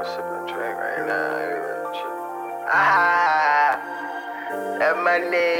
sipping drink right now. Everybody chill. Ah, that money.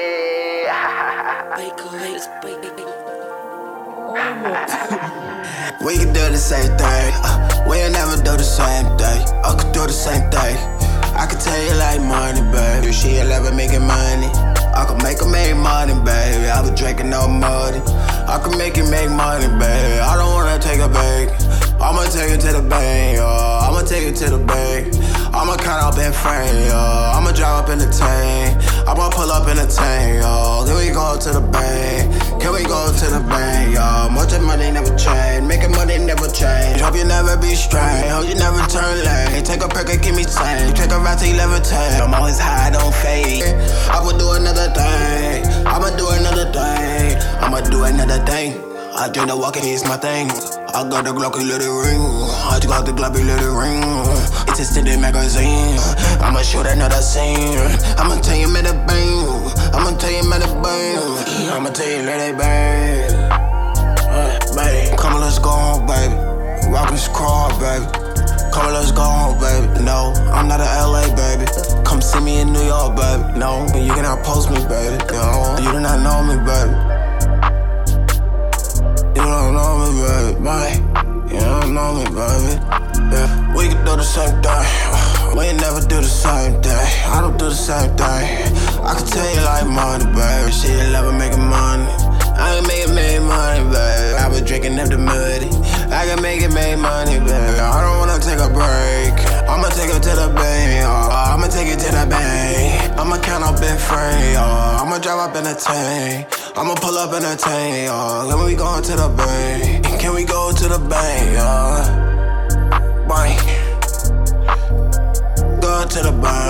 We can do the same thing. We'll never do the same thing. I could do the same thing. I can tell you like money, baby. She'll never making money. I can make her make money, baby. I was drinking no money. I can make you make money, baby. I don't wanna take a bank. I'ma take you to the bank, yo. I'ma take you to the bank. I'ma count up in frame, yo. I'ma drive up in the tank. I'ma pull up in the tank, yo. Can we go to the bank? Can we go to the bank, yo? Much of money never change. Making money never change. Hope you never be strange. Hope you never turn late. Take a perk and keep me sane. Take a ride till 11:10. I'm always high, don't fade. I will do another thing. I'ma do another thing. I'ma do another thing. I drink the walking, it's my thing. I got the Glocky, let it ring. I got the Glocky, let it ring. It's a standard magazine. I'ma shoot another scene. I'ma tell you, man, the bang. I'ma tell you, man, the bang. I'ma tell you, let it bang. Baby, come on, let's go home, baby. Rock this car, baby. Come on, let's go home, baby. No, I'm not in LA, baby. Come see me in New York, baby. No, you cannot post me, baby. No, you do not know me, baby. You don't know me, baby. You don't know me, baby. Yeah, we can do the same thing. We ain't never do the same thing. I don't do the same thing. I can tell you like money, baby. She'll never making money. I can make it make money, baby. I was drinking up the muddy. I can make it make money, baby. I don't wanna take a break. I'ma take it to the bank, I'ma take it to the bank. I'ma count up in frame, I'ma drive up in the tank. I'ma pull up in the tank, Can we go to the bank? Can we go to the bank, Bank. Go to the bank.